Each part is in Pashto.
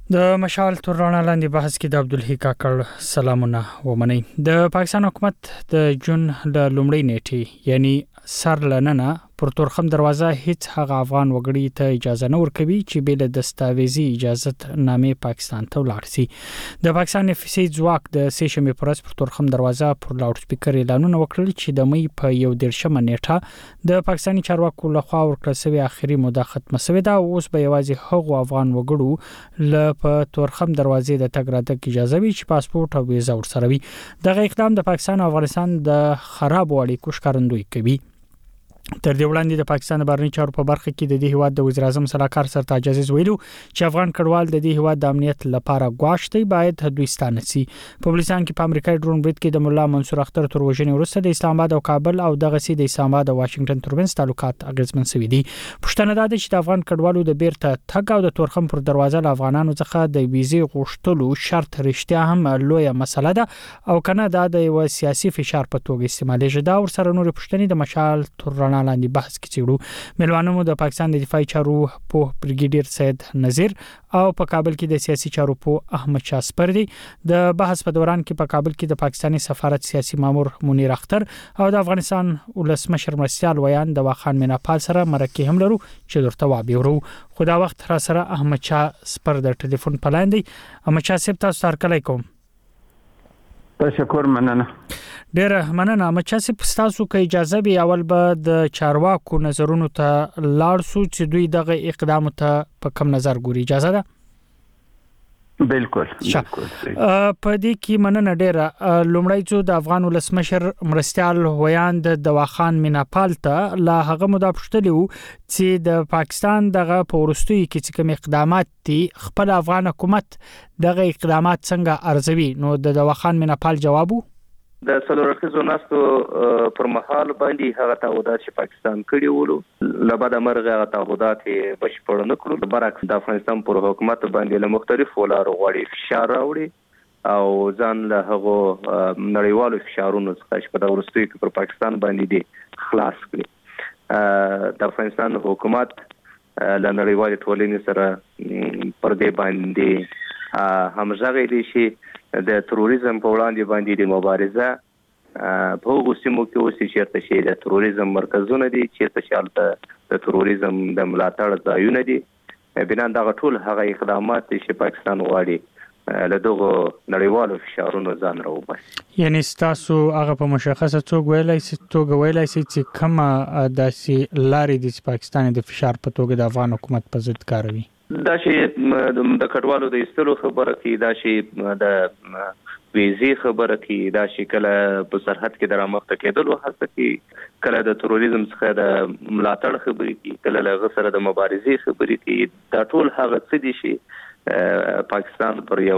د مشال تر رڼا لاندې بحث کې د عبدالحی کاکړ سلامونه ومني. د پاکستان حکومت د جون د لومړۍ نیټې یعنی سر لننه پر تورخم دروازه هیڅ هغه افغان وګړي ته اجازه نه ورکوي چې بل دستاویزي اجازه نامې پاکستان ته ولاړ شي. د پاکستان نفسي ځواک د سېشمې پرس پر تورخم دروازه پر لاوډ سپیکر اعلانونه وکړل چې د مې په 11 نیټه د پاکستاني چارواکو لخوا ورکړل شوی اخري موده ختمه شوې ده. اوس به یوازې هغو افغان وګړو ل په تورخم دروازې د تګ راتګ اجازه وي چې پاسپورت او ویزا ورسره وي. دغه اقدام د پاکستان او افغانستان د خراب اړیکو ښکارندویي کوي. تر دې وړاندې د پاکستان بهرنی چارو په برخه کې د دې هیواد د وزیر اعظم صلاحکار سرتاج عزیز ویلو چې افغان کډوال د دې هیواد د امنیت لپاره غواړي باید دویستانه سي. په بلوچستان کې په امریکایي ډرون برید کې د مولا منصور اختر تر وژنې وروسته د اسلام آباد او کابل او دغه سي د اسلام آباد او واشنگټن ترمنځ تعلقات اغیزمن شوي دي. پښتنه ده چې د افغان کډوالو د بیرته تګ او د تورخم پر دروازه له افغانانو څخه د ویزې غوښتلو شرط رښتیا هم لویه مسله ده او کنه د یو سیاسي فشار په توګه استعمالېږي. دا ورسره نور پښتني د مشال تر لاندې بحث کې چیرو ملوانو د پاکستان د دفاعي چارو په بریګیډیر سید نذیر او په کابل کې د سیاسي چارو په احمد شاه سپردي د بحث په دوران کې په کابل کې د پاکستاني سفارت سیاسي مامور منیر اختر او د افغانستان ولسمشر مرستيال ویان د واخان میناپال سره مرکه هم لرو چې درته وابیورو. خو دا وخت را سره احمد شاه سپرد ټلیفون پلاندې. احمد شاه صاحب تاسو سره کله کوم تشکر مننه. ډیره مننه. مچاسي پستاسو کې اجازه به اول به د چارواکو نظرونو ته لاړ سو چې دوی دغه اقدام ته په کم نظر ګوري. اجازه ده؟ بالکل. په دې کې مننه ډیره. لومړی څو د افغان ولسمشر مرستيال ویان د دواخان میناپال ته لا هغه مودا پښتلیو چې د پاکستان دغه پورستوي کې کوم اقدامات دي خپل افغان حکومت دغه اقدامات څنګه ارزوي. نو د دواخان میناپال جوابو د سلورخیزو ناستو پر مهال باندې هغه تعهدات چې پاکستان کړی وو لبد مرغه هغه تعهدات بشپړ نه کړو. برعکس د افغانستان پر حکومت باندې له مختلفو لارو غوړي فشار راوړي او ځان له هغه نړیوالو فشارونو څخه چې په دا ورستوي کې پر پاکستان باندې دي خلاص کړي. د افغانستان حکومت له نړیوالې ټولنې سره پر دې باندې همغږي دي چې د تروریزم په وړاندې باندې د مبارزه په هغو سیمو کې اوسې چیرته چې د تروریزم مرکزونه دي چیرته چې د تروریزم د ملاتړ ځایونه دي. بنا دغه ټول هغه اقدامات چې پاکستان غواړي له دغه نړیوالو فشارونو ځان راوباسي. یعنی تاسو هغه په مشخصه توګه ویلای شئ چې کومه داسې لارې د پاکستان د فشار په توګه د افغان حکومت په ضد کاروي. دا چې د کډوالو د ایستلو خبره کې دا چې د ویزې خبره کې دا چې کله په سرحد کې درامخته کېدلو هڅه کې کله د تروریزم څخه د ملاتړ خبرې کې کله له سره د مبارزې خبرې کې دا ټول هغه څه دي چې پاکستان پر یو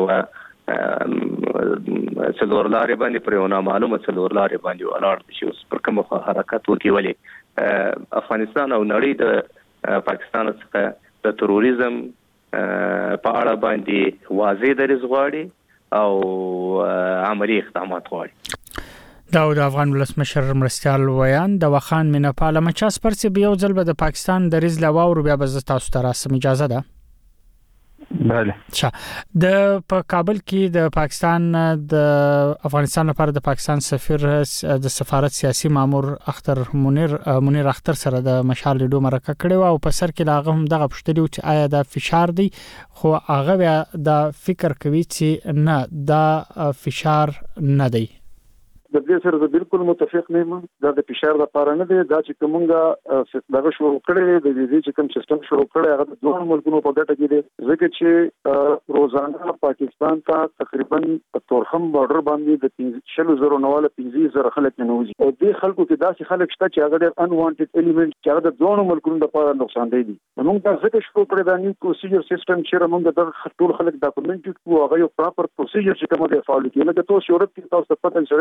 څلور لارې باندې پر یو نامعلومه څلور لارې باندې ولاړ شي. اوس پر کوم حرکت وکړي ولې افغانستان او نړۍ د پاکستان څخه د تروریزم په اړه باندې واضح دریځ غواړي او عملی اقدامات غواړي. د افغان ولسمشر مرستيال ویان د واخان میناپال مچاس پرڅ به یو ځل به د پاکستان دریځ لواو بیا به تاسو ته راسم اجازه ده. بله. د په کابل کې د پاکستان د افغانستان لپاره د پاکستان سفیر د سفارت سیاسي مامور اختر منیر اختر سره د مشال لیدو مرکه کړې او په سر کې لاغه هم دغه پښتني چې آیا د فشار دی خو هغه بیا د فکر کوي چې نه دا فشار نه دی. د دې سره زه بالکل متفق نه یم. دا د فشار لپاره نه دی. دا چې کومه دغه شروع کړی د دې چې کوم سیستم شروع کړی هغه د دوه ملکونو په ګټه کې دی. ځکه چې روزانه پاکستان ته تقریبا په تورخم بارډر باندې د 15,000 نواله 15,000 خلک ننوځي او دې خلکو کې داسې خلک شته چې هغه ډېر انوانټډ الیمنټ چې هغه د دوه ملکونو لپاره نقصان دی. موږ دا ځکه شروع کړی دا نیو پروسیجر سیستم چې موږ د ټول خلک ډاکومنټ کړو هغه یو پراپر پروسیجر چې کومه دی فالو کړي. لکه تاسو یورپ کې تاسو پته لرئ د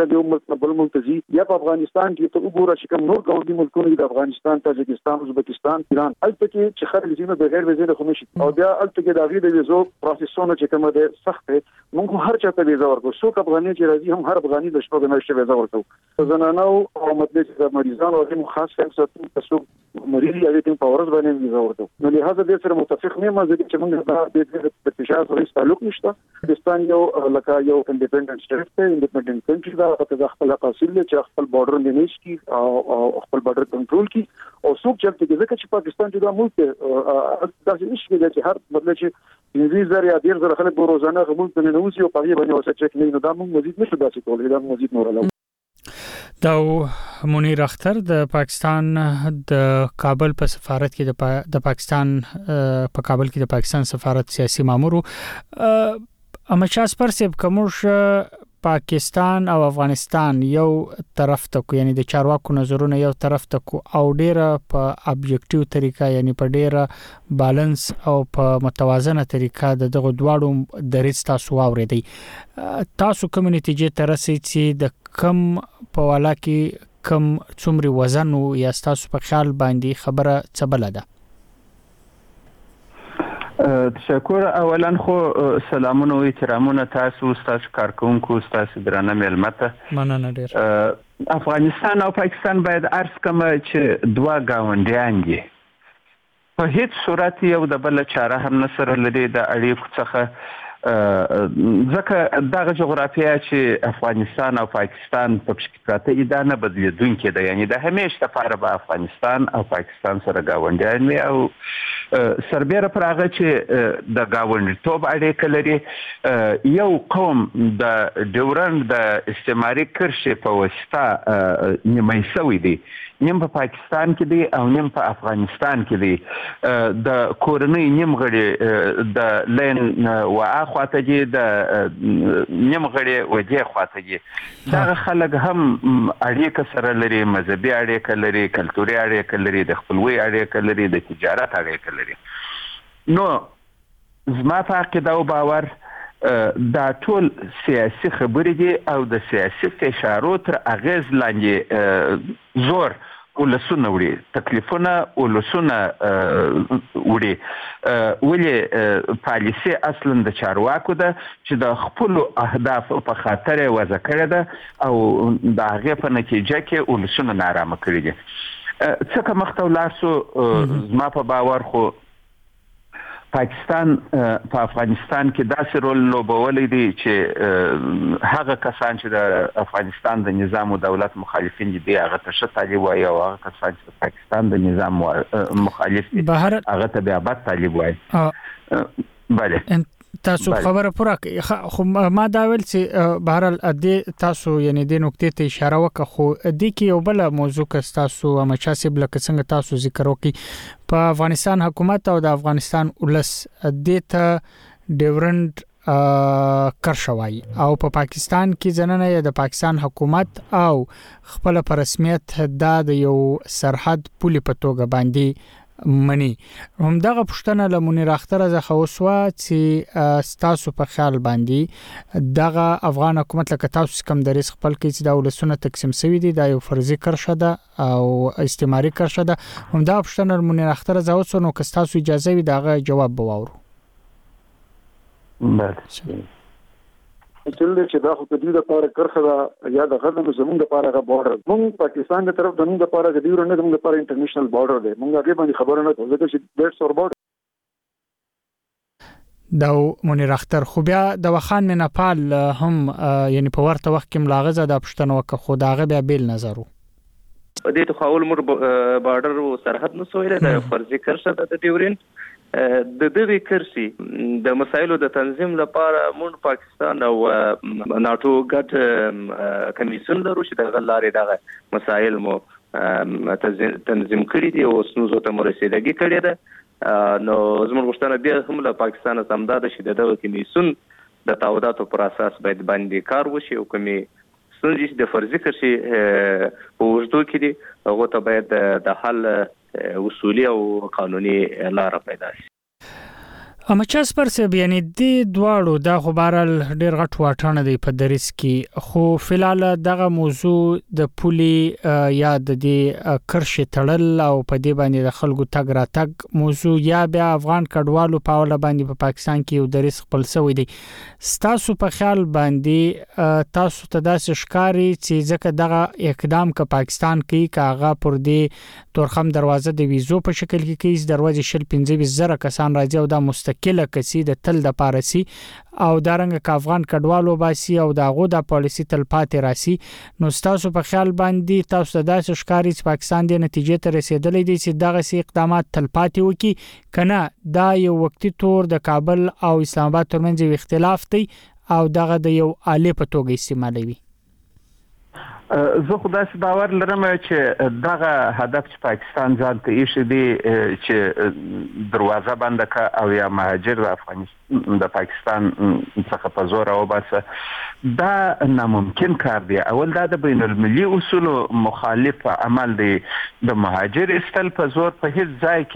ملک نه بل ملک ته ځي یا په افغانستان کې ته وګوره چې کوم نور ګاونډي ملکونه دي د افغانستان تاجکستان ازبکستان ایران هلته کې چې خلک ځي نو بغیر ویزې نه خو نشي او بیا هلته کې د هغې د ویزو پروسیسونه چې کومه ده سخت دی موږ هر چا ته ویزه ورکوو څوک افغاني چې راځي هم هر افغاني د 6 میاشتې ویزه ورکوو زنانو او مطلب چې د مریضانو هغه خاص خیال ساتو چې څوک مریض یا د پاورز باندې ویزه ورکوو نو لهدا د سره متفق نه ما چې موږ د فشار سره تعلق نشته پاکستان یو لکه یو انډیپندنت سټیټ دی انډیپندنت کنټری دا په خپل حاصل دی چې خپل بارډر مینیج کی او خپل بارډر کنټرول کی او څوک چې ځکه چې پاکستان چې دا ملک داسې نشي چې هر مطلب چې ویزه یا ډیر زره خلک روزانه غوښتل ته نه وځي او په دې باندې وسه چک نه دا موږ مزید نشو داسې کولای دا مزید نور له دا منیر اختر د پاکستان د کابل په سفارت کې د پاکستان په کابل کې د پاکستان سفارت سیاسي مامور امشاس پر سب کومش پاکستان او افغانستان یو طرف ته کو یعنی د چارواکو نظرونه یو طرف ته کو او ډیره په ابجکټیو طریقه یعنی په ډیره بالانس او په متوازنه طریقه دغه دواړو درې تاسو اوریدي تاسو کوم نتیجې ته رسیدئ چې د کم په والا کې کم څومره وزن یا تاسو په خیال باندې خبره څه بل ده تشکر اولا خو سلامونه او احترامونه تاسو کارکونکو تاسو درنه ملمته مننه ډیر افغانستان او پاکستان باید عرض کما چې دوا گاونډیان دي په هیڅ صورت یو د بل چاره هم نصر لري د اړیکو څخه ځکه دغه جغرافیه چې افغانستان او پاکستان په کې پراته دي دا نه بدلیدونکې ده یعنی د همیشه لپاره به افغانستان او پاکستان سره گاونډیان وي او سربېره پر هغه چې د گاونډیتوب اړیکه لري یو قوم د ډیورنډ د استعماري کرښې په واسطه نیمه شوی دی نیم په پاکستان کې دی او نیم په افغانستان کې دی د کورنۍ نیم غړي د لین و اخواته دي د نیم غړي وجه خواته دي دا خلک هم اړیکه سره لري مذهبي اړیکه لري کلتوري اړیکه لري د خپلوي اړیکه لري د تجارت اړیکه لري نو زما په عقیده او باور دا ټول سیاسي خبرې دي او د سیاسي فشارو تر اغیز لاندې زور ولسونه وړي تکلیفونه ولسونه وړي ولې پالیسي اصلا د چارواکو ده چې د خپل اهداف په خاطر وضع کړی ده او د هغې په نتیجه کې ولسونه نارامه کړي دي څه مخته ولاړ سو زما په باور خو پاکستان په افغانستان کې داسې رول لوبولی دی چې هغه کسان چې د افغانستان د نظام او دولت مخالفین دي هغه ته ښه طالب وایي او هغه کسان چې د پاکستان د نظام مخالف دي هغه ته بیا بد طالب وایي بله تاسو خبره پوره خو ما دا ویل چې بهرال د تاسو یعنی د نقطې ته اشاره وکړه خو د کې یو بل موضوع که تاسو مچاسب لکه څنګه تاسو ذکر وکړي په افغانستان حکومت او د افغانستان ولس د ته ډیورنډ کرشوي او په پاکستان کې ځننه د پاکستان حکومت او خپل پر رسمیت د یو سرحد پولي په توګه باندې منی هم دغه پښتنه لمونی راختره زخه وسوه چې تاسو په خیال باندې دغه افغان حکومت لکه تاسو کوم د رزق خپل کې چې د ولسونه تقسیم شوی دی دا یو فرضي کرشه ده او استعماري کرشه ده هم دا پښتنه لمونی راختره زوسو نو که تاسو اجازه وي دغه جواب بواورو بله چې دا خو د دې لپاره کرخه دا یا د غزنه زموږ لپاره غو بارډر موږ پاکستان د طرف د موږ لپاره د ډیورنډ د موږ لپاره انټرنیشنل بارډر دی موږ هغه باندې خبره نه کوو ځکه چې دیټس اور بارډر دا منیر اختر خو بیا د وخان منپال هم یعنی په ورته وخت کې ملاغزه د پښتنو وک خو داغه بیا بیل نظرو دې ته خاول مر بارډر او سرحد نو سویل د فرضي کرشه د ډیورنډ د دغه کرسي د مسایلو د تنظیم لپاره مونږ پاکستان او ناتو ګډ کمیسیون لرو چې د غلارې دغه مسایل مو تنظیم کړی دي او سنوزو ته مرسیدګي کړی ده نو زموږ غوښتنه بیا هم له پاکستان سمدا د شیدت کمیسیون د تعهداتو پر اساس باید باندې کار وشي او کومي څنګه د فرضي کرشي په وجود کې دي هغه ته باید د حل اصولي او قانوني لار پیدا شي اما چاسپر سه یعنی د دواړو د خبرال ډیر غټ واټانه دی په دریس کې خو فلال دغه موضوع د پولي یا د کرش تړل او په دې باندې د خلکو تګ را تګ موضوع یا بیا افغان کډوالو په اول باندې په پاکستان کې یو دریس خپل سوی دی ستاسو په خیال باندې تاسو ته داسې ښکاری چې ځکه دغه اقدام ک پاکستان کې کاغه پر دې تورخم دروازه د ویزو په شکل کې کیس دروازه شل 15,000 کسان راځي او د مستقله کسي د تل د پارسي او دارنګ ک افغان کډوالو باسي او داغه د پالیسي تل پاتې راسي نو تاسو په خیال باندې تاسو د ښکاری چې پاکستان د نتیجې ته رسیدلې دي چې دغه سي اقدامات تل پاتې وکي کنه دا یو وختي تور د کابل او اسلام آباد ترمنځ یو اختلاف دی او دغه د یو آلې په توګه استعمالوي زه خدای سي باور لرم چې دغه هدف چې پاکستان ځان ته ایښی دی چې دروازه بند کا او یا مهاجر د افغانستان د پاکستان څخه په زور او باسه دا ناممکن کار دی اول دا د بین المللي اصول مخالف عمل دی د مهاجر استل په زور په هیڅ ځای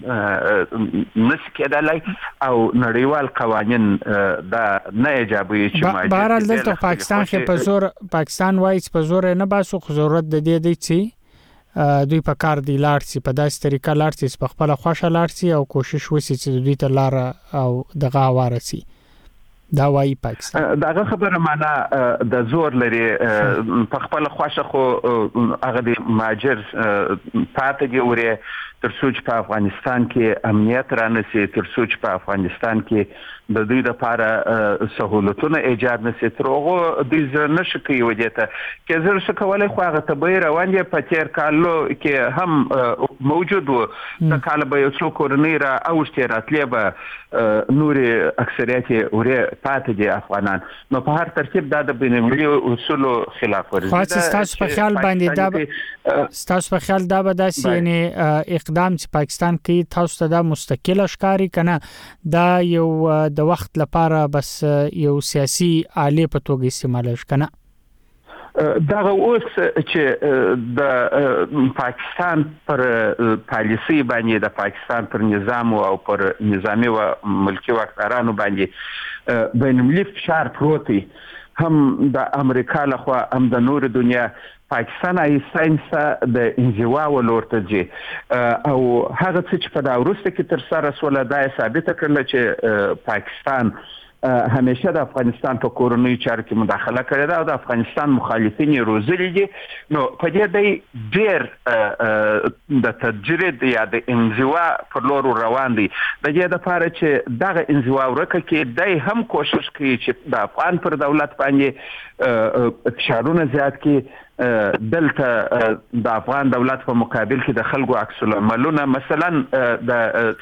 کې نس کېدلای او نړیوال قوانين دا نه ایجابوي چې مهاجر بهرحال دلته پاکستان کې په زور پاکستان وایي په زور نه باسو خو ضرورت د دې دی چې دوی په کار دی لارسي په داسې طریقه لارسي په خپل خوښه لارسي او کوشش وکړي چې دوی ته لار او دغه وارسي دا وایي پاکستان داغه خبره معنا د زور لري په خپل خوښه خو هغه د ماجر پاتګي وره تر سوچ په افغانستان کې امنیت رانسي تر سوچ په افغانستان کې د دوی لپاره سہولتونه ایجاد نشي ترغه د نشکې ودیته کې زر څه کولای خو هغه ته روان دي په تیر کالو کې هم موجود و د کال به یو څو کورنۍ را اوشته راتلې به نور اکثریت وره پاتې دي افغانان نو په هر ترتیب دا د بین المللي اصول خلاف ورزي خاص تاسو په خیال باندې دا تاسو په خیال دا به داسې یعنی اقدام چې پاکستان کوي تاسو ته دا مستقله ښکاری کنه دا یو د وخت لپاره بس یو سیاسي آلې په توګه استعمال کنه دا اوس چې د پاکستان پر پالیسي باندې د پاکستان پر نظام او پر نظامی او ملکی واکدارانو باندې بین المللي فشار پروتي هم د امریکا لخوا هم د نور دنیا پاکستان ساينس د انزوا ولورته دي او هغه څه په دا ورسته کې تر سره سول دا ثابت کړل چې پاکستان همیشه د افغانستان په کورنۍ چارو کې مداخله کړې ده او د افغانستان مخالفین روزلي دي نو په دې دی ډېر د تجرید یا د انزوا پر لور روان دي د دې لپاره چې دغه انزوا ورکه کې دای هم کوشش کوي چې د افغان پر دولت باندې فشارونه زیات کړي دلته د افغان دولت په مقابل کې د خلکو عکس العملونه مثلا د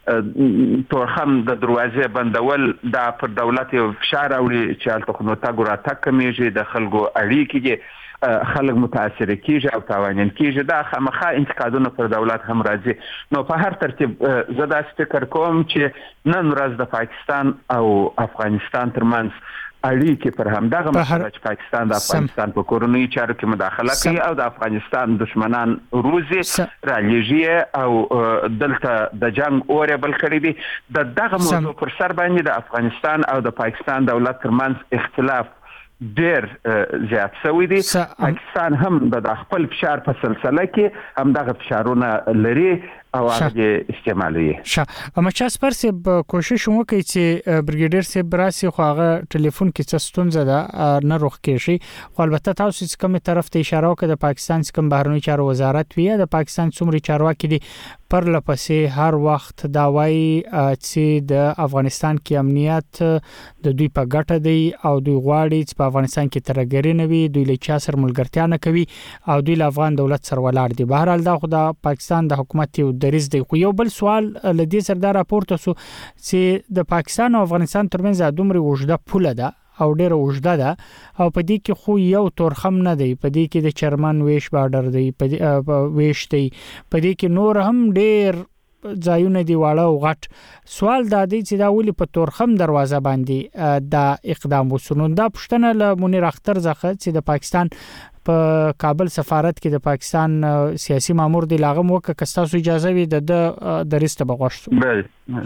تورخم د دروازې بندول دا پر دولت یو فشار اوري چې الته نو تا ګورا تک کمیږي د خلکو اړیکې کې خلک متاثر کیږي او تاوانین کیږي دا خامخا انتقادونه پر دولت هم راځي نو په هر ترتیب زه دا فکر کوم چې نن ورځ د پاکستان او افغانستان ترمنځ اړیکې پر همدغه مسله چې پاکستان د افغانستان په کورنۍ چارو کې مداخله کوي او د افغانستان دشمنان روزي رالیږي او دلته د جنگ اوره بل کړی دي دغه موضوع پر سر باندې د افغانستان او د پاکستان دولت ترمنځ اختلاف ډیر زیات شوی دی پاکستان هم د خپل فشار په سلسله کې هم دغه فشارونه لري او هغه استعمالوي اما چاس پر سه کوشش وکړي چې بریګیډر سه براسي خو هغه ټلیفون کې څه ستونزه ده نه روخ کېشي خو البته تاسو چې کومه طرف ته اشاره وکړه د پاکستان کوم بهرنی چارو وزارت وی د پاکستان څومره چارواکي دي پر لپسې هر وخت دا وایي چې د افغانستان کې امنیت د دوی په ګټه دی او دوی غواړي چې په افغانستان کې ترګری نه وي دوی له چا سره ملګرتیا نه کوي او دوی له افغان دولت سره ولاړ دي بهرحال دا خو د پاکستان د حکومت یو دریز دی خو یو بل سوال لدی سردار راپورته سو چې د پاکستان او افغانستان ترمنځ دومره وجوده پوله ده او ډیره وجوده ده او په دې کې خو یو تورخم نه دی په دې کې د چرمن ویش بارډر دی په ویش دی په دې کې نور هم ډیر ځایونه دی واړه او غټ سوال دا دی چې دا ولې په تورخم دروازه باندې دا اقدام وسونو دا پښتنه له منیر اختر ځخه چې د پاکستان په کابل سفارت کې د پاکستان سیاسي مامور دی لاغم وکړه کستاسو اجازه وي د رسته بغوښتو بله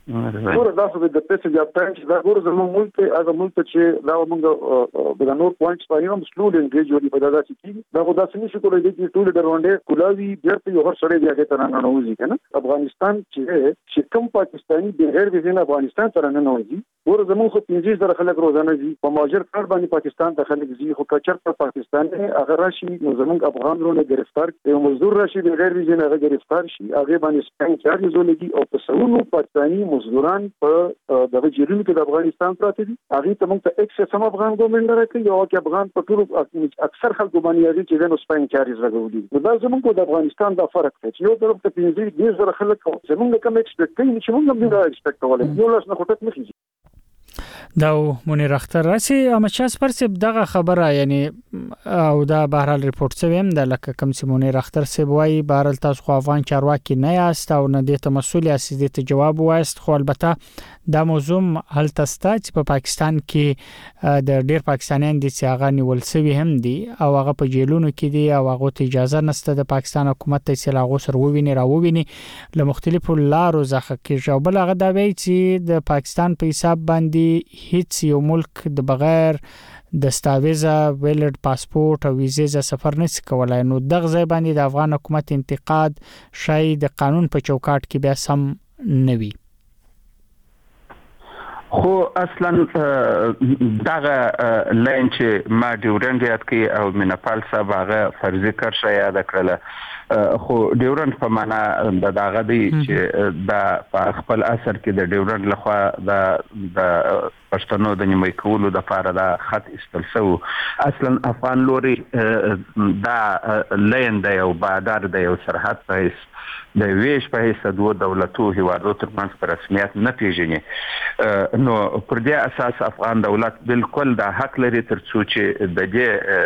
ګوره دا خو د پیسې د اپټایم چې دا ګوره زموږ ملک هغه ملک چې دا موږ د نور پوینټس باندې هم سلو انګیج ودی په دا چې دا خو دا څنګه شي کولای دي چې ټول ډرونډه کولاوي بیرته یو هر سره دی هغه تر نه نوځي کنه افغانستان چې کوم پاکستانی بغیر ویزه افغانستان تر نه نوځي ګوره زموږ خو 15000 خلک روزانه دي په ماجر کار باندې پاکستان ته خلک دي خو کچر په پاکستان هغه راشي نو زموږ افغانانو گرفتار یو مزدور راشي بغیر ویزه هغه گرفتار شي هغه باندې سپین چارج ولګي او په سونو پاکستانی مزدوران په دغه جریمو کې د افغانستان پراته دي هغه ته موږ ته اکس سم افغان ګورنمنت راکړي او چې افغان په ټول اکثر خلکو باندې هغه چې نو سپین چارج راغلي دا زموږ د افغانستان د فرق دی یو طرف ته 15000 خلک زموږ کوم ایکسپیکټ کوي چې موږ هم دا ایکسپیکټ کوله یو لاس نه خطت مخې دا منیر اختر راسي امچاس پرسب دغه خبره یعنی او دا بهرال ریپورت سویم د لکه کم سیمونیر اختر سبوي بهرال تاسو خو افغان چارواکي نه یاست او نه د مسؤل یاست د جواب وایست خو البته دا موضوع هل تاسو چې په پاکستان کې د ډیر پاکستانیان د سیاغه نیول سوي هم دي او هغه په جیلونو کې دي او هغه ته اجازه نشته د پاکستان حکومت ته سلاغو سر وویني له مختلفو لارو ځخه کې او بل هغه دا وی چې د پاکستان په حساب باندې هیڅ یو ملک د بغیر دستاویزه ویلډ پاسپورت او ویزه سفر نشي کولای نو دغه ځای باندې د افغان حکومت انتقاد شای د قانون په چوکاټ کې بیا سم نوي خو اصلا دغه لاین چې ما ډیورنډ یاد کړي او مینپال صاحب هغه فرضي کرښه یاد کړله خو ډیورنډ په معنا د دغه دی چې د خپل اثر کې د ډیورنډ لخوا د پښتنو د نیمه کولو د لپاره د خط استلسو اصلا افغان لوري دا لاین دی او بادار دی او سرحد په د ویش په هیڅ دوه دولتو هیوادو ترمنځ په رسمیت نه پیژني نو پر دې اساس افغان دولت بالکل د حق لري ترڅو چې د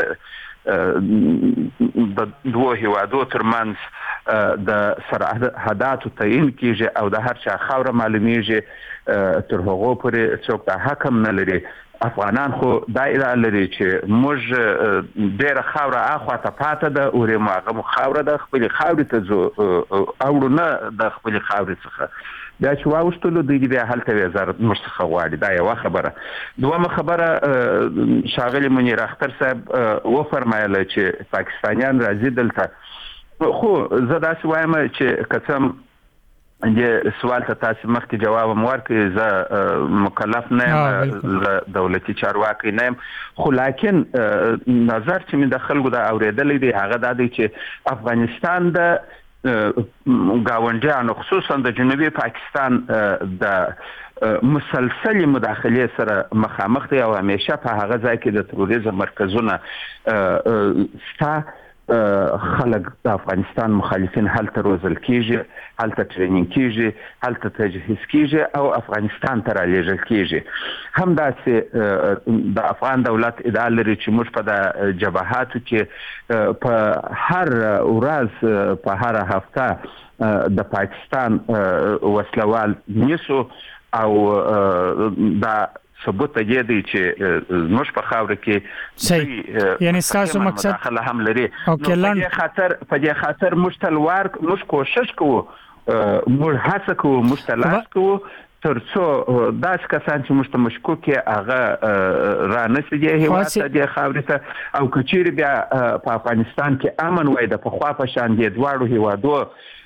دې د دوه هیوادو ترمنځ د سرحداتو تعیین کیږي او د هر چا خاوره معلومیږي تر هغه پورې څوک د حکم نه لري افغانان خو دا ادعا لري چې موږ ډېر خاوره اخوا ته پاته ده او هغه خاوره د خپل خاورې ته ځو او نه د خپل خاورې څخه دا چې واوښتلو دوی بیا هلته وزارت موږ څخه غواړي دا یو خبره دومره خبره شاغلی منیر اختر صاحب و فرمایله چې پاکستانیان راځي دلته خو زه داسې وایم چې قسم د سوال ته تاسو مخکې جواب ورکړئ زه مکلف نه یم دولتي چارواکي نه یم خو لکن نظر چې من د خلکو د اوریدلې دی هغه دا دی چې افغانستان د گاونډیانو خصوصا د جنوبي پاکستان د مسلسل مداخله سره مخامخ دی او همیشه په هغه ځای کې د تروریزم مرکزونه ستا خلک د افغانستان مخالفین هلته روزل کیږي هلته ټرینینګ کیږي هلته تجهیز کیږي او افغانستان ته رالیږل کیږي همداسې د افغان دولت ادعا لري چې موږ په د جبهاتو کې په هر ورځ په هر هفته د پاکستان وسلوال نیسو او دا ثبوت دی چې موږ په خاور کې یعنی تاسو مقصد داخله هم لري په دې خاطر مشتلوار موږ کوشش کوو موږ هڅه کوو موږ تلاش کوو ترڅو داس کسان چې موږ ته مشکوک هغه را نسیږي هیواد ته د خاور ته او کچیر بیا په افغانستان کې امن وای د په خوا په شان دي دواړو هیوادو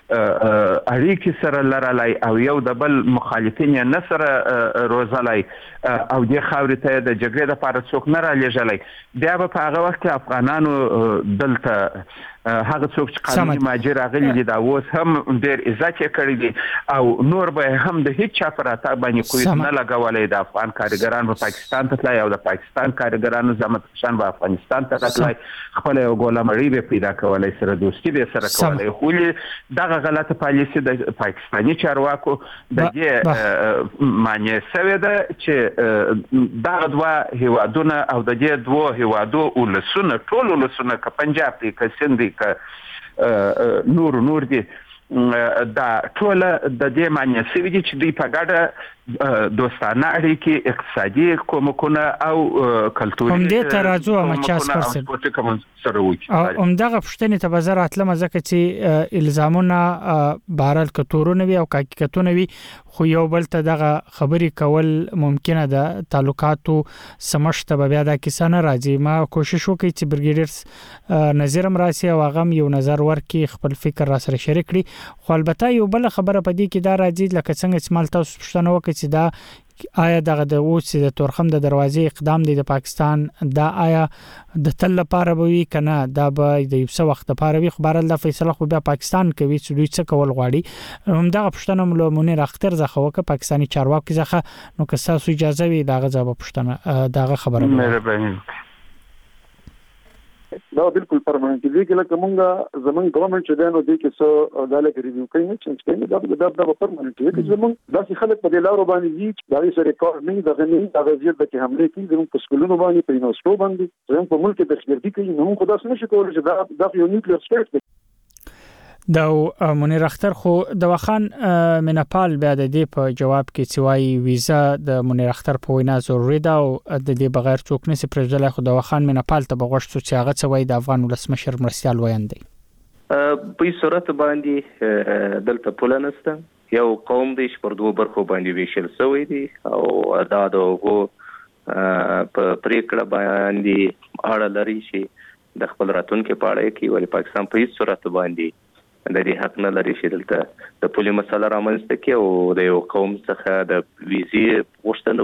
اړیکې سره لرلای او یو د بل مخالفین نه سره روزلای او د خاورې ته د جګړې لپاره څوک نه را لېږلی بیا به په هغه وخت کې افغانانو دلته هغه څوک چې قانوني مهاجر راغلي دي دا اوس هم ډېر عزت یې کړی دي او نور به هم د هیڅ چا په راتګ باندې کوی نه لګولی د افغان کارګران په پاکستان ته تلای او د پاکستان کارګرانو زحمت کشان په افغانستان ته تلای خپل یو ګولمړی به پیدا کولای سره دوستي به سره کولای خو دغه غلطه پالیسي د پاکستاني چارواکو د دې معنی سوی ده چې دغه دوه هیوادونه او د دې دوه هیوادو ولسونه ټول ولسونه که پنجاب دی که سند دی که نور دي دا ټول د دې معنی سوي دي چې دوی په ګډه دوستانه اړیکې اقتصادي کومکونه او کلتوري هم دې ترازو مچاس پرسل سره وي هم دغه پښتنې ته بازار اتلمه ځکه چې الزامونه بهرال کتورونه وي او حقیقتونه وي خو یو بل ته دغه خبري کول ممکنه ده تعلقاتو سمشت به بیا د کیسانه راځي ما کوشش وکړ چې برګیډر نظرم راسي او هغه یو نظر ورکي خپل فکر را سره شریک کړي خو البته یو بل خبره پدې کې دا راځي لکه څنګه چې مال تاسو پښتنه وکړي چې دا آیا دغه د اوس د تورخم د دروازې اقدام دی د پاکستان دا آیا د تل لپاره وي کنه دا به د یو څه وخت لپاره وي خبر الله فیصله خو بیا پاکستان کوي چې دوی څه کول غواړي هم دغه پښتنه ملمونیر اختر زخه وکړه پاکستاني چارواکي زخه نو که تاسو اجازه وي دغه ځاب پښتنه دغه خبره مهرباني دا بالکل پرماننت دی چې لکه مونږه زمون ګورنمنت چې دنو دی کې څو دالک ریویو کوي نه چې دا پرماننت دی چې زمون داسې خلک په لارو باندې دي دا یې ریکارډ نه د غنی د وزیر د کې حمله کوي زمون په سکولونو باندې په یونیورسيټو باندې زمون په ملک د خبرتي کوي نو خو داسې نشي کولای چې دا یو نیوکلیر سټیټ دی دا منیر اختر خو د وخان منپال بیا د دې په جواب کې چې وايي ویزا د منیر اختر په وینا ضروري ده او د دې بغیر څوک نشي پرځلای خو د وخان منپال ته بغوښتو چې هغه څه وایي د افغان ولسمشر مرسیال وایندي په صورت باندې دلته پولنسته یو قوم دی چې پر دوه برخو باندې ویشل شوی دی او دا دغه په پریکړه باندې اړه لري چې د خپل راتلونکو په اړه کې ولې پاکستان په هیڅ صورت باندې د دې حق نه لري چې دلته د پولي مسله رامنځته کوي او د یو قوم څخه د ویزې غوښتنه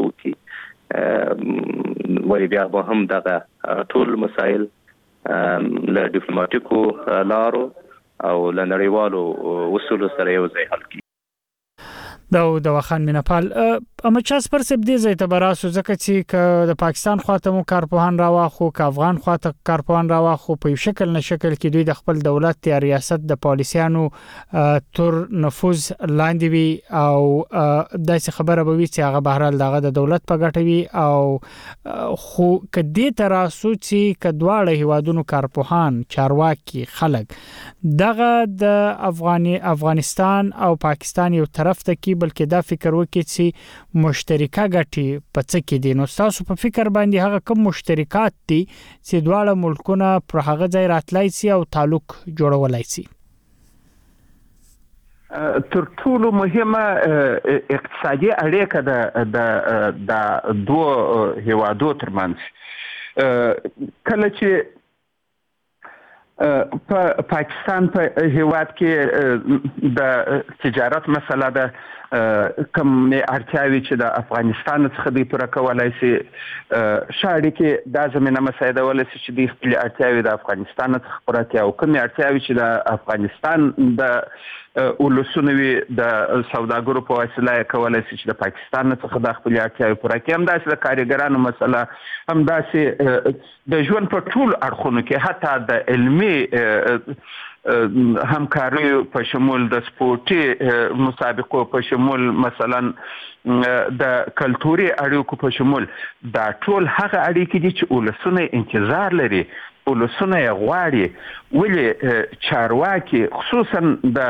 وکړي ولې بیا به هم دغه ټول مسایل له ډیپلوماټیکو لارو او له نړیوالو اصولو سره یو ځای حل کړي د وخان منپال اما چاس پر سب دې زې ته براسو ځکه چې د پاکستان خواته مو کارپوهان راواخو ک افغان خواته کارپوهان راواخو په یو شکل نه شکل کې دوی د خپل دولت یا ریاست د پالیسیانو تر نفوذ لاندې وي او داسې خبره به وي چې هغه بهرال دغه د دولت په ګټه وي او خو کدی تراسو چې کډواړه هیوادونو کارپوهان چارواکي خلک دغه د افغانستان او پاکستان یو طرف ته کې بلکې دا فکر وکړي چې مشترکه ګټي په څه کې دي نو تاسو په فکر باندې هغه کوم مشترکات دي چې دواړه ملکونه پر هغه ځای راتلای شي او تعلق جوړولای شي تر ټولو مهمه اقتصادي اړیکه د دوه هیوادو ترمنځ کله چې په پاکستان په هیواد کې د تجارت مسله ده کوم اړتیاوي چې د افغانستان څخه دی پوره کولای شي شاړي کې د زمينه مسایده ولې چې د خپل اړتیاوي د افغانستان څخه پوره کړي او کوم اړتیاوي چې د افغانستان د ولسونوي د سوداګرو په وسیله کولای شي چې د پاکستان څخه د خپل اړتیاوي پوره کړي هم داسې د کارګرانو مسله هم داسې د ژوند په ټول اړخونو کې حتی د علمي همکاري په شمول د سپورتي مسابقو په شمول مثلا د کلتوري اړیکو په شمول دا ټول هغه اړیکې دي چې ولسونه انتظار لري ولسونه غواړي ولې چارواکي خصوصا د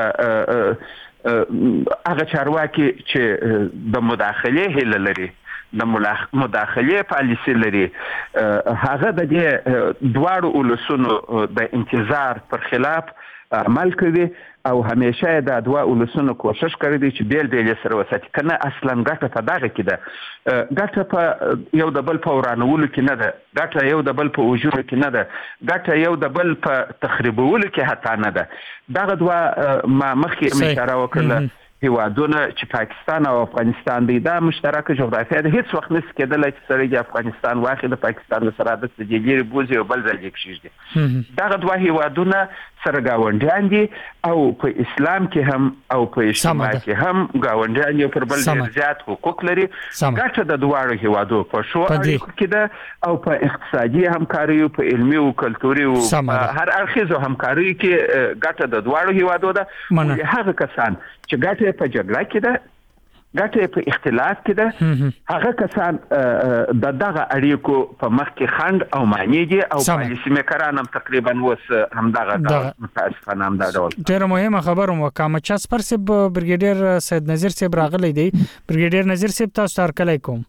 هغه چارواکي چې د مداخله هله لري د مداخله پالیسي لري هغه د دې دواړو ولسونو د انتظار پر خلاف عمل کوي او همیشه د دوا ولسونو کوشش کوي چې بیل سره وساتي کنه اصلا ګټه په دغه کې ده ګټه په یو د بل په ورانولو کې نه ده ګټه یو د بل په وجود کې نه ده ګټه یو د بل په تخریبولو کې حتی نه ده دغه دوا ما مخکې اشاره وکړه هیوادونه چې پاکستان او افغانستان دی دا مشترکه جغرافیه ده هیڅ وخت نس کېدل چې سره د افغانستان واخې د پاکستان سره د سجیری بوزي او بل ځای کې شي دغه دوه هیوادونه سره گاونډیان دي او په اسلام کې هم او په اجتماع کې هم گاونډیان یو پر بل زیات حقوق لري ګټه د دواړو هیوادو په شو کې ده او په اقتصادي همکاري او په علمي او کلتوري او هر اړخیزو همکاري کې ګټه د دواړو هیوادو ده هغه کسان چې ګټه په جګړه کې ده ګټه په اختلاف کې ده هغه کسان دغه اړیکو په مخ کې خند او معنیږي او پالیسي میکران هم تقریبا وس همدغه متاسفانه هم دا ډول ډېر مهمه خبره مو کوم چې پرسب برګیډیر سید نذیر صاحب راغلی دی برګیډیر نذیر صاحب تاسو ته هرکلی کوم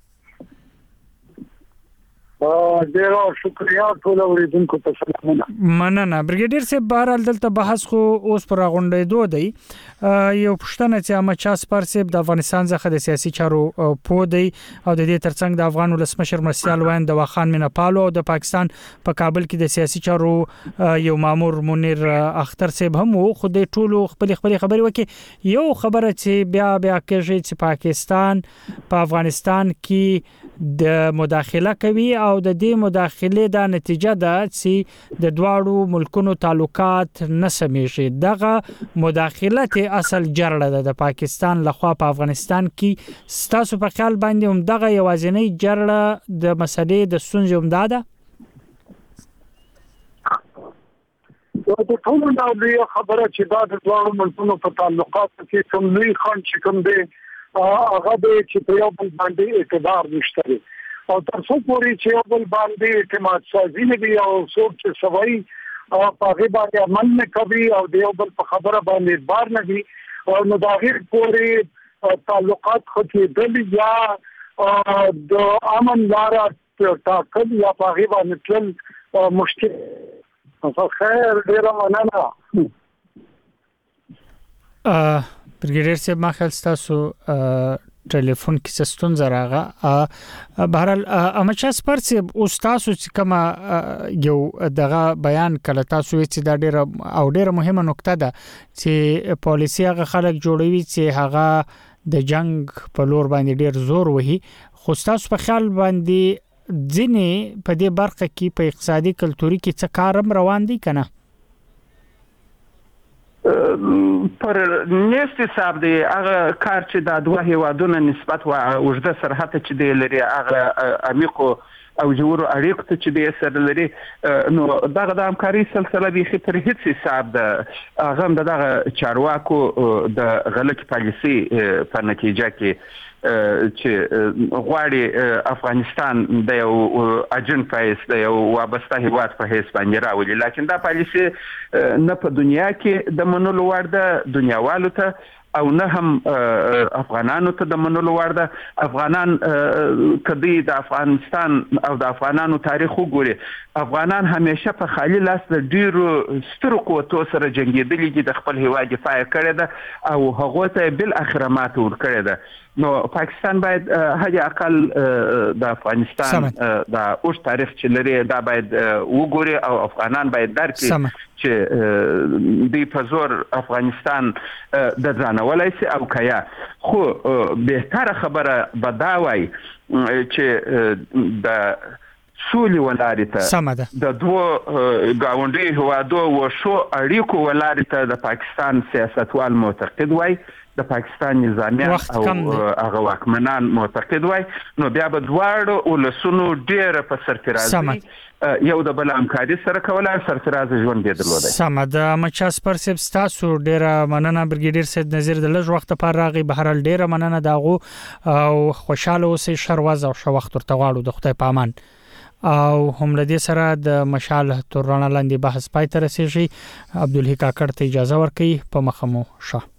ډیر شکریا ټول اوریدونکو ته سلامونه مننه برګیډیر صاحب بهرال دلته بحث خو اوس پر غونډېدو دی یو پښتنه چې احمد سپر صاحب د افغانستان څخه د سیاسي چارو پوه دی او د دې ترڅنګ د افغان ولسمشر مرسیال وین د واخان مینپالو او د پاکستان په کابل کې د سیاسي چارو یو مامور منیر اختر صاحب هم خو د ټولو خپل خبري وکي یو خبره چې بیا کوي چې پاکستان په افغانستان کې د مداخله کوي او د دې مداخله د نتیجه ده چې د دواړو ملکونو تعلقات نه سمېږي دغه مداخله ته اصل جرړه ده د پاکستان لخوا په افغانستان کې ستاسو په خیال باندې هم دغه یوازینی جرړه د مسلې د ستونزې هم ده د ټولو د خبره چې دا د دواړو ملکونو په تعلقاتو کې کوم لوی خنډ چې کوم دی هغه به چې په یو بل باندې اعتبار نشته او تر څو پورې چې یو بل باندې اعتماد سازي نه وي او څوک چې سوي او په هغه باندې عمل نه کوي او د یو بل په خبره باندې اعتبار نه وي او نو دا غیر پورې تعلقات خو چې د یا د امن لاره ټاکل یا په هغه باندې تل مشکل خیر ډیر مننه برګیډیر صاحب ما خیال تاسو ټلیفون کې ستونزه راغله بهرال احمد سپر صاحب او تاسو چې کما یو دغه بیان کله تاسو چې دا ډیره مهمه نقطه ده چې پالیسي هغه خلک جوړوي چې هغه د جنگ په لور باندې ډیر زور وهي خو تاسو په خیال باندې ځینې په دې برخه کې په اقتصادي کلتوري کې څه کارم روان دي کنه پر نيست حساب دی هغه کار چې د دوه هیوادونو نسبت او وجده سرحد چې دی لري هغه عمیقو او جوړو اړیکو ته چې دی سره لري نو دغه د همکاري سلسله به پر هیڅ حساب د هغه دغه چارواکو د غلط پالیسي په نتیجه کې چې غواړي افغانستان د یو اجنټ پایس د یو وابسته هیواد په هیڅ باندې راولي لکه دا پالیسي نه په دنیا کې د منلو وړ ده دنیاوالو ته او نه هم افغانانو ته د منلو وړ ده افغانان کدی د افغانستان او د افغانانو تاریخ وګوري افغانان همیشه په خالی لاس د ډیرو سترو قوتو سره جنگیدلي دي د خپل هیواد دفاع کړې ده او هغه ته بل اخر ماته ور کړې ده نو پاکستان باید هغه اقل د افغانستان د اوس تاریخ چې لري دا باید وګوري او افغانان باید درکړي چې د پزور افغانستان د ځانولای سي او کیا خو بهتره خبره بداوي چې د سولې ولارې ته د دوه گاونډي هوادو و شو اړیکو ولارې ته د پاکستان سیاستوال معتقد وای د پاکستان نظامیان او هغه واکمنان معتقد وای نو بیا به دواړو ولسونو ډیره په سرفرازي یو د بل همکاري سره کولای سرفرازي ژوند درلودای سمد مچاس پر سب تاسو ډیره مننه برګیډیر سید نذیر د لږ وخت پر راغي بهرال ډیره مننه داغو او خوشاله اوسې شرواز او شو وخت ورته غواړو د خدای پامان او هم لدی سره د مشال تورانه لاندې بحث پای ته رسیږي عبدالحق کاکړ ته اجازه ورکړي په مخمو شه